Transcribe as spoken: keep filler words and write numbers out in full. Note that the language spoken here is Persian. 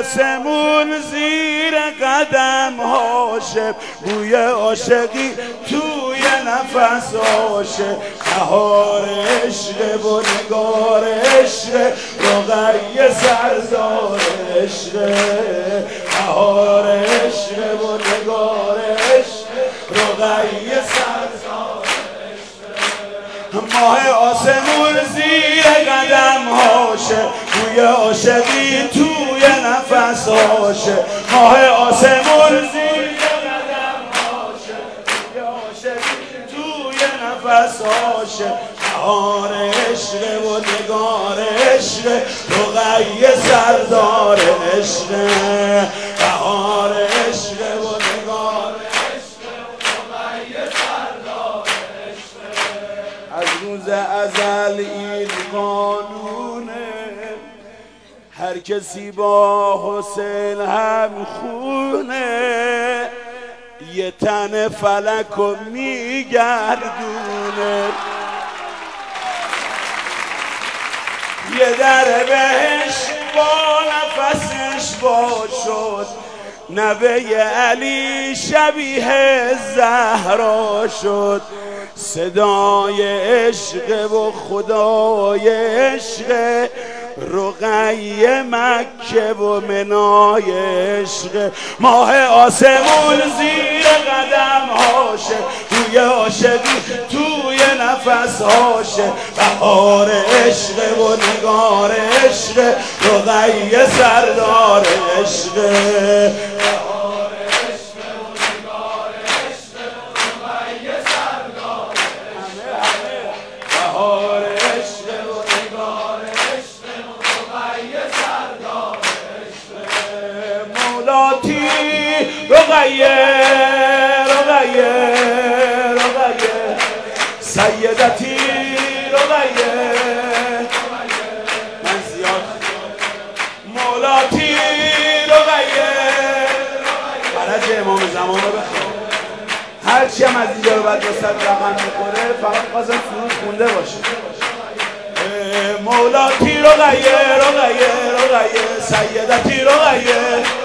آسمون زیر قدم هاشه، بوی عاشقی توی نفس هاشه، بهار عشق و نگار عشق، رقیه سردار عشق، بهار عشق و نگار عشق، رقیه سردار عشق. ماه آسمون زیر قدم هاشه، بوی عاشقی توی نفس هاشه، ماه آسمون زیر قدم هاشه، بوی عاشقی توی نفس هاشه، بهار عشق و نگار عشق، رقیه سردار عشق، بهار عشق و نگار عشق، رقیه سردار عشق. از روز ازل این قانونه، هر کسی با حسین هم خونه، یه تن فلک و میگردونه، یه در بهش با نفسش با شد، نوه علی شبیه زهرا شد، صدای عشق و خدای عشق، رقیه مکه و منای عشق. ماه آسمون زیر قدم هاشه، توی عاشقی توی نفس هاشه، بهار عشق و نگار عشق، رقیه سردار عشق، بهار عشق و نگار عشق، رقیه سردار عشق، بهار عشق و نگار عشق، رقیه سردار عشق. مولاتی رقیه رقیه رقیه، سیدتی رقیه، من زیاد مولاتی رقیه، فرج امام زمان رو بخواه. هرچی هم از اینجا رو بعد دوست رقم میخوره، فقط خواستم سرود خونده باشه. مولاتی رقیه رقیه رقیه، سیدتی رقیه،